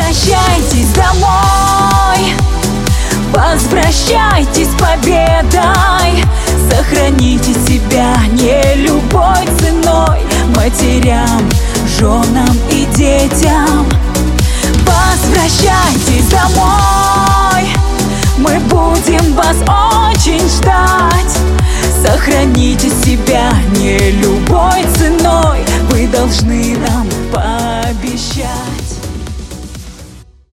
Возвращайтесь домой, возвращайтесь с победой. Сохраните себя не любой ценой, матерям, женам и детям. Возвращайтесь домой, мы будем вас очень ждать. Сохраните себя не любой ценой, вы должны нам